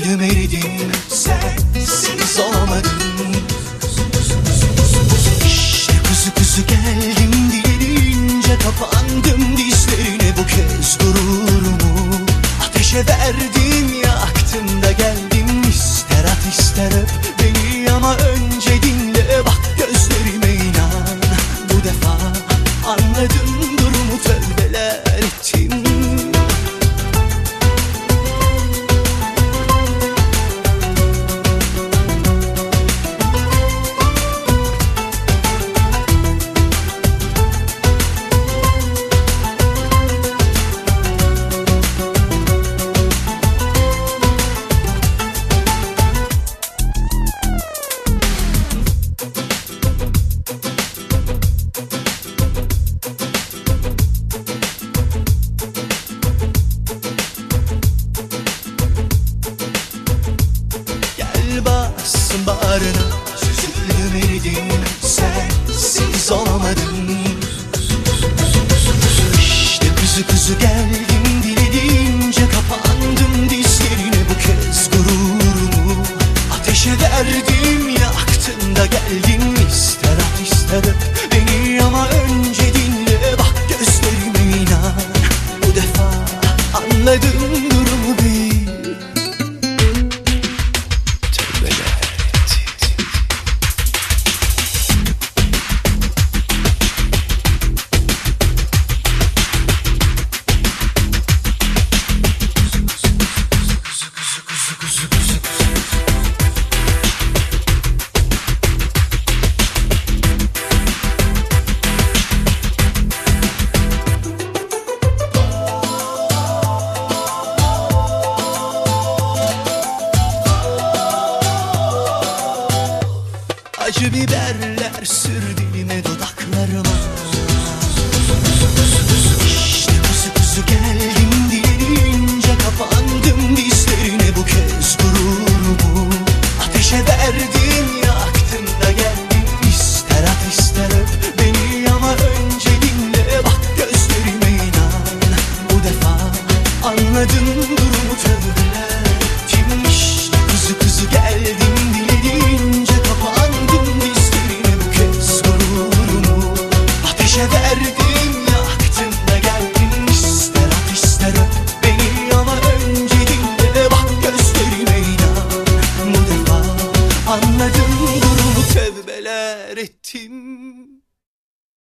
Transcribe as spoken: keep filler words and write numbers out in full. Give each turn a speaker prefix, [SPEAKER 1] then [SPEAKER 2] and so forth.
[SPEAKER 1] Süzüldüm eridim, sensiz olamadım. İşte kuzu kuzu geldim diyelince kapandım dizlerine. Bu kez gururumu ateşe verdim, yaktım da geldim. İster at ister öp beni ama önce dinle, bak gözlerime inan. Bu defa anladım durumu, tövbeler ettim. Bassın bağrına, süzüldüm eridim, sensiz olamadım. İşte kuzu kuzu geldim dilediğince kapandım dizlerine. Bu kez gururumu ateşe verdim, yaktım da geldim. İster at ister öp beni ama önce dinle, bak gözlerime inan. Bu defa anladım durumu bil. Acı biberler sür dilime dudaklarıma. İşte kuzu kuzu geldim diyelince kapandım dizlerine. Bu kez gururumu ateşe verdim, yaktım da geldim. İster at ister öp beni ama önce dinle, bak gözlerime inan. Bu defa anladım durumu, tövbeler ettim. İşte kuzu kuzu geldim